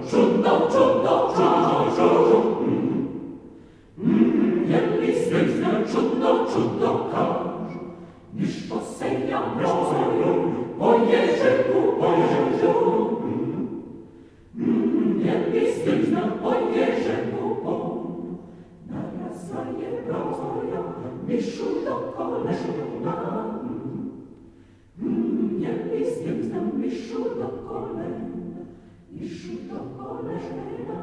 Čudno, čudno, čudno, čudno, jeli sviđa čudno, čudno kažu, ništo se javljaju, poježeku, poježeku, jeli sviđa poježeku, narasla je broja, mišu do kolena, jeli sviđa mišu do kolena, mišu do kolena.